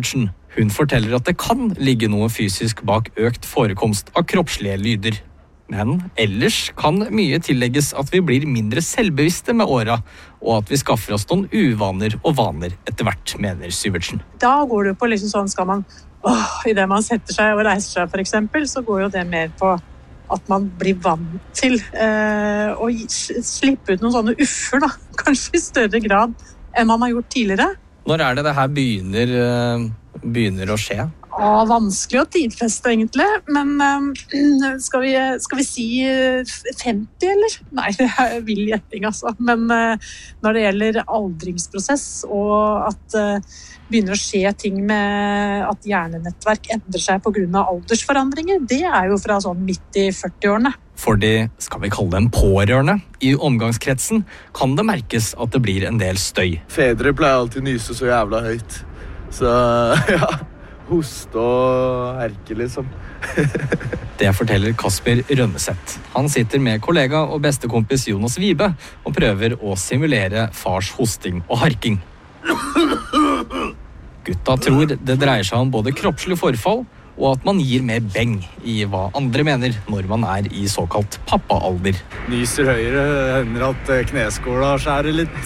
Hun forteller at det kan ligge noe fysisk bak økt forekomst av kroppslige lyder. Men ellers kan mye tillegges at vi blir mindre selvbevisste med åra, og at vi skaffer oss noen uvaner og vaner etter hvert, mener Syvertsen. Da går det på liksom sånn, skal man, åh, i det man setter seg og reiser seg for eksempel, så går jo det mer på at man blir vant til eh, å slippe ut noen sånne uffer, da. Kanskje i større grad enn man har gjort tidligere. Når er det det her begynner, begynner å skje? Ja, vanskelig å tidfeste egentlig, men uh, skal, vi, skal vi si femti, eller? Nei, det er vill gjetting, altså. Men uh, når det gjelder aldringsprosess, og at det uh, begynner å skje ting med at hjernenettverk endrer seg på grunn av aldersforandringer, det er jo fra sånn midt i førti-årene. For de, skal vi kalle dem pårørende, i omgangskretsen kan det merkes at det blir en del støy. Fedre pleier alltid nyse så jævla høyt, så ja... hoste og herke, liksom. Det forteller Kasper Rønneseth. Han sitter med kollega og bestekompis Jonas Vibe og prøver å simulere fars hosting og harking. Gutta tror det dreier seg om både kroppslig forfall og at man gir mer beng i hva andre mener når man er i såkalt pappaalder. Nyser høyere, hender at kneskåla skjærer litt.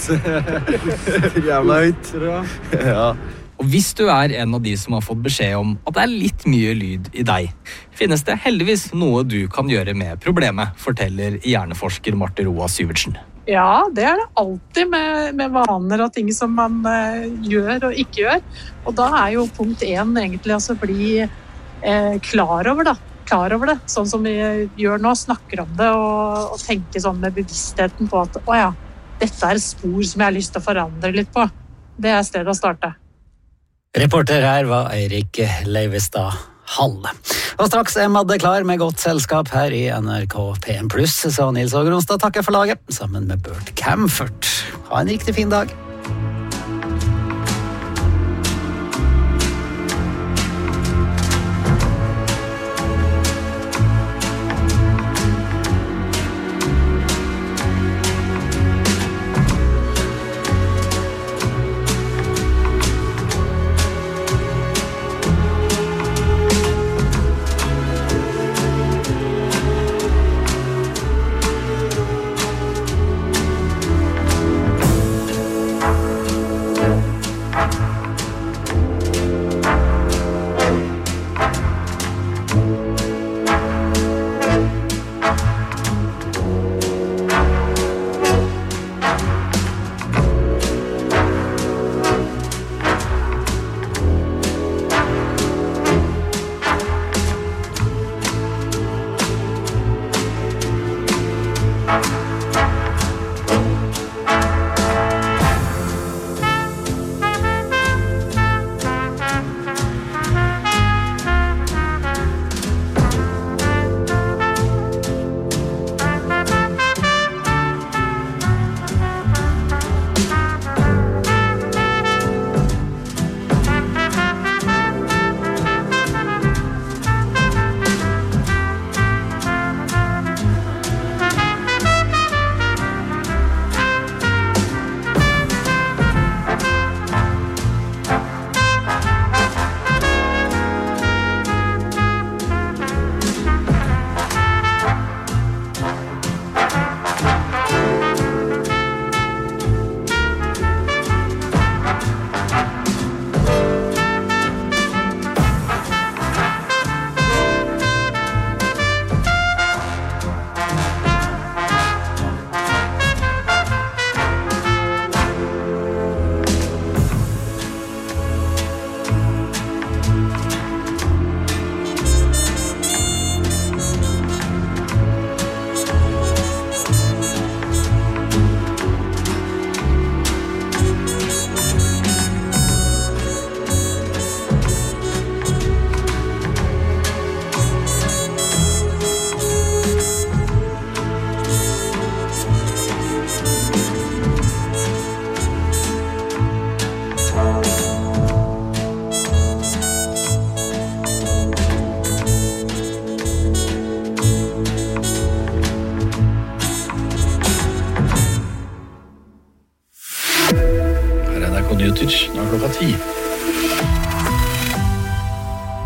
Jævla høyt, tror jeg. Ja. Og hvis du er en av de som har fått beskjed om at det er litt mye lyd i deg, finnes det heldigvis noe du kan gjøre med problemet, forteller hjerneforsker Marte Roa Syvertsen. Ja, det er det alltid med, med vaner og ting som man uh, gjør og ikke gjør. Og da er jo punkt én egentlig altså bli uh, klar over det. Klar over det, sånn som vi gjør nå, snakker om det og, og tenker sånn med bevisstheten på at å ja, dette er spor som jeg har lyst til å forandre litt på. Det er stedet å starte. Reporter her var Eirik Leivestad Halle. Og straks er Madde klar med godt selskap her i N R K P en pluss, så Nils Åge Ronstad takker for laget, sammen med Bert Camfort. Ha en riktig fin dag. Nyheter, nå er klokka ti.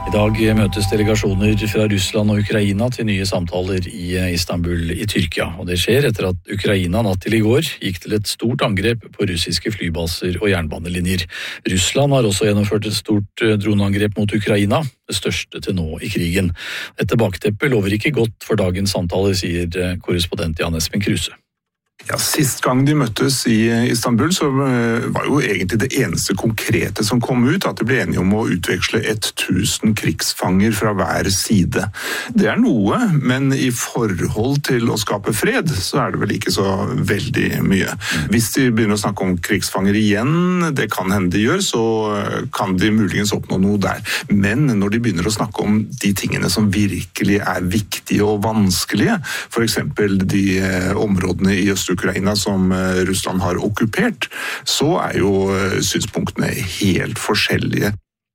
I dag møtes delegasjoner fra Russland og Ukraina til nye samtaler i Istanbul i Tyrkia. Og det skjer etter at Ukraina natt til i går gikk til et stort angrep på russiske flybaser og jernbanelinjer. Russland har også gjennomført et stort droneangrep mot Ukraina, det største til nå i krigen. Et bakteppe lover ikke godt for dagens samtaler, sier korrespondent Jan Espen Kruse. Ja, sist gang de møttes i Istanbul så var jo egentlig det eneste konkrete som kom ut at de ble enige om å utveksle tusen krigsfanger fra hver side. Det er noe, men i forhold til å skape fred så er det vel ikke så veldig mye. Hvis de begynner å snakke om krigsfanger igjen, det kan hende de gjør, så kan de muligens oppnå noe der. Men når de begynner å snakke om de tingene som virkelig er viktige og vanskelige, for eksempel de områdene i Øst Ukraina som Russland har okkupert, så er jo synspunktene helt forskjellige.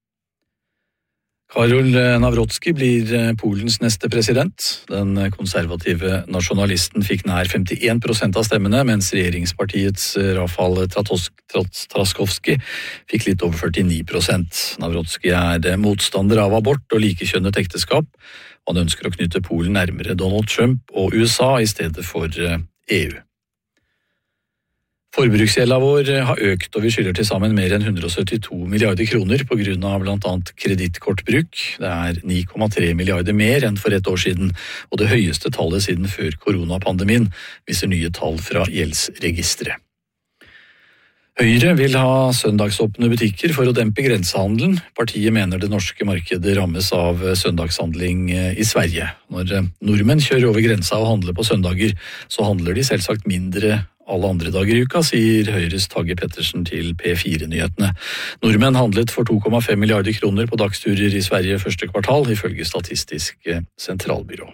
Karol Nawrocki blir Polens neste president. Den konservative nasjonalisten fikk nær femtien prosent av stemmene, mens regjeringspartiets Rafal Trzaskowski fikk litt over førtini prosent. Nawrocki er motstander av abort og likekjønnet ekteskap. Han ønsker å knytte Polen nærmere Donald Trump og U S A i stedet for E U. Forbruksgjelda vår har økt, og vi skylder til sammen mer enn hundre og syttito milliarder kroner på grunn av blant annet kredittkortbruk. Det er ni komma tre milliarder mer enn for et år siden, og det høyeste tallet siden før koronapandemien, viser nye tall fra gjeldsregisteret. Høyre vil ha søndagsåpne butikker for å dempe grensehandelen. Partiet mener det norske markedet rammes av søndagshandling i Sverige. Når nordmenn kjører over grensa og handler på søndager, så handler de selvsagt mindre alle andre dager i uka, sier Høyres Tage Pettersen til P fire-nyhetene. Nordmenn handlet for to komma fem milliarder kroner på dagsturer i Sverige første kvartal, ifølge Statistisk sentralbyrå.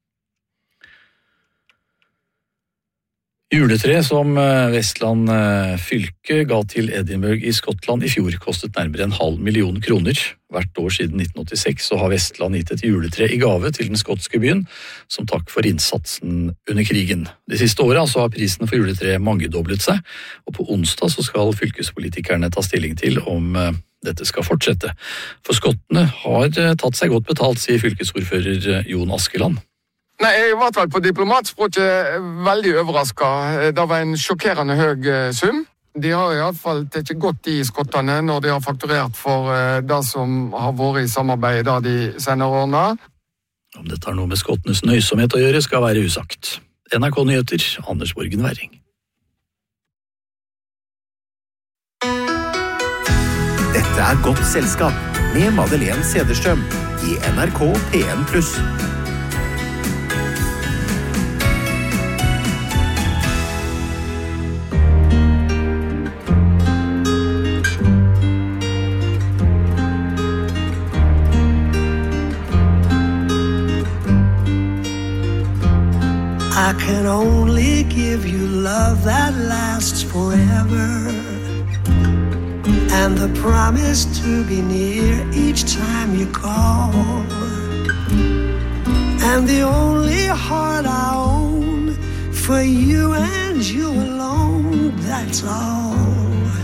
Juletre som Vestland fylke ga til Edinburgh i Skottland i fjor kostet nærmere en halv million kroner. Hvert år siden nitten åttiseks så har Vestland gitt et juletre i gave til den skotske byen, som takk for innsatsen under krigen. De siste årene så har prisen for juletre mangedoblet seg, og på onsdag så skal fylkespolitikerne ta stilling til om dette skal fortsette. For skottene har tatt seg godt betalt, sier fylkesordfører Jon Askeland. Nei, jeg var vel på diplomatspråket veldig overrasket. Det var en sjokkerende høy sum. De har i alle fall ikke gått i skottene når de har fakturert for det som har vært i samarbeid da de sender årene. Om dette har noe med skottenes nøysomhet å gjøre, skal være usagt. N R K-nyheter, Anders Borgen Werring. Dette er Godt selskap med Madeleine Cederstrøm i N R K P en pluss. I can only give you love that lasts forever, and the promise to be near each time you call, and the only heart I own for you and you alone. That's all.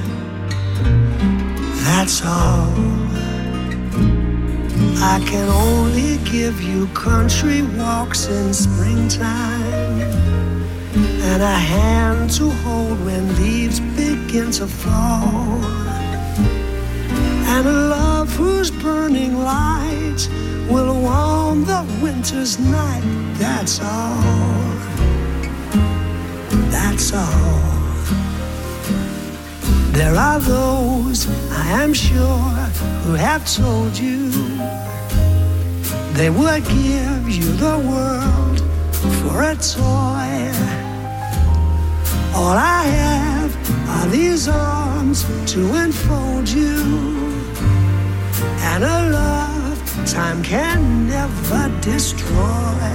That's all. I can only give you country walks in springtime, and a hand to hold when leaves begin to fall, and a love whose burning light will warm the winter's night. That's all. That's all. There are those, I am sure, who have told you they would give you the world for a toy. All I have are these arms to enfold you, and a love time can never destroy.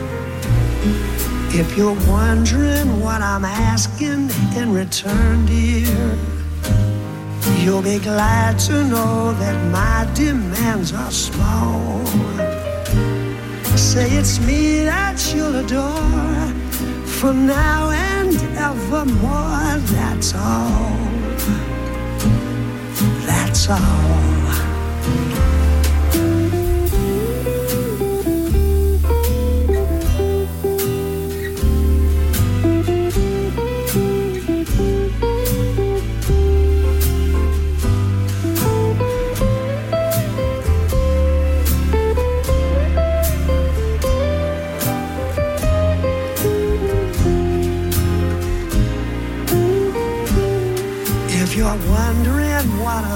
If you're wondering what I'm asking in return, dear, you'll be glad to know that my demands are small. Say it's me that you'll adore for now and evermore. That's all. That's all.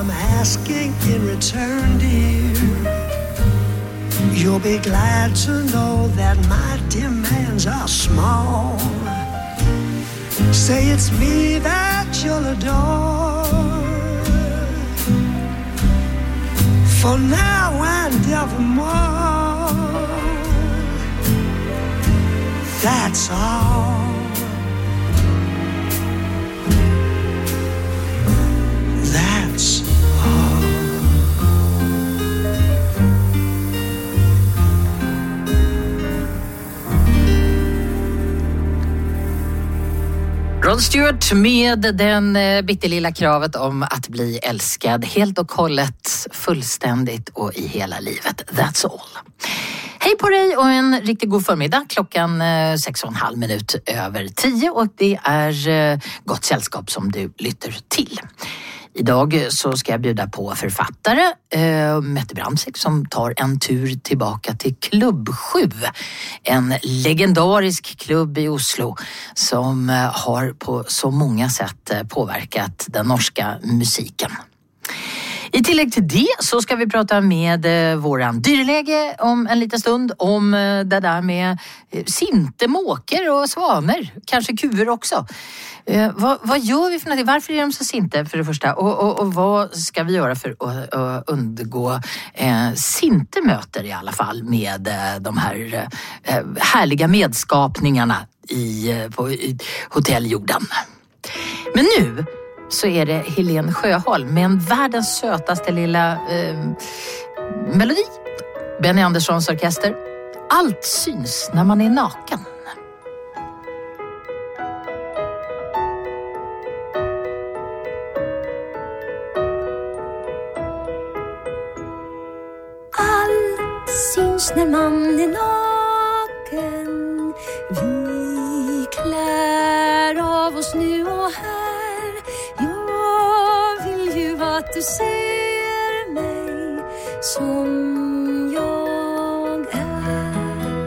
I'm asking in return, dear. You'll be glad to know that my demands are small. Say it's me that you'll adore. For now and evermore. That's all. That's all. Rod Stewart med den eh, bitterlilla kravet om att bli älskad helt och hållet, fullständigt och i hela livet. That's all. Hej på dig och en riktigt god förmiddag. Klockan eh, sex och en halv minut över tio och det är eh, Gott sällskap som du lytter till. Idag så ska jag bjuda på författare eh, Mette Brandtzæg som tar en tur tillbaka till Klubb sju. En legendarisk klubb i Oslo som eh, har på så många sätt eh, påverkat den norska musiken. I tillägg till det så ska vi prata med eh, våran dyrläge om en liten stund om eh, det där med eh, sintemåker och svaner, kanske kuvor också. Eh, vad, vad gör vi för någonting? Varför är de så sinte för det första? Och, och, och vad ska vi göra för att, att undgå eh, sintemöter i alla fall med eh, de här eh, härliga medskapningarna i, eh, på i hotelljorden. Men nu så är det Helen Sjöholm med en världens sötaste lilla eh, melodi. Benny Anderssons orkester. Allt syns när man är naken. Allt syns när man är naken. Vi klär av oss nu och här. Jag vill ju att du ser mig som jag är.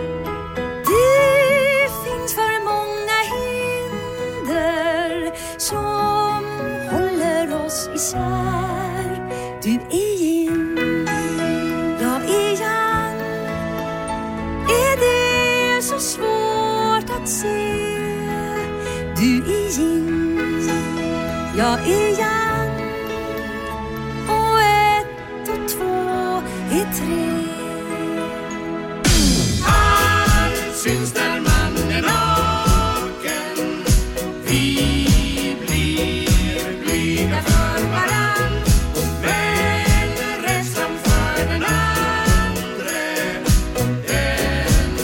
Det finns för många hinder som håller oss isär. Du är yin, jag är yang. Är det så svårt att se? Du är yin, jag är yang. Och ett och två är tre. Allt syns när man är naken. Vi blir blyga för varann. Men rädslan för den andre, den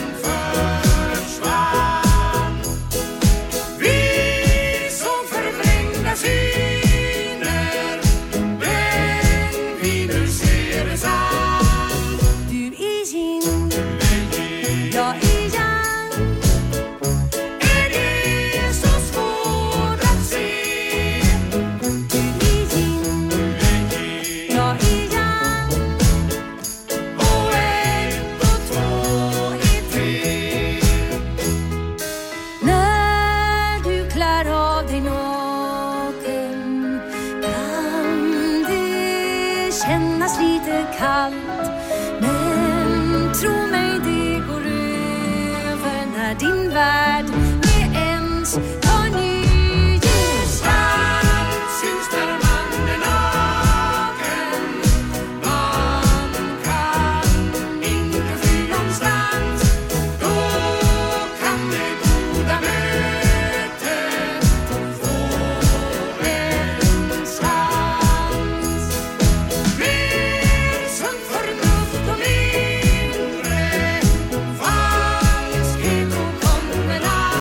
försvann. Vi såg förvrängda syner, men vi nu ser det sant. Du är yin, jag är yang. Är det så svårt att se? Du är yin, jag är yang. Och ett och två är tre. När du klär av dig naken kan det kännas lite kallt. Men tro mig, det går över när din värld med ens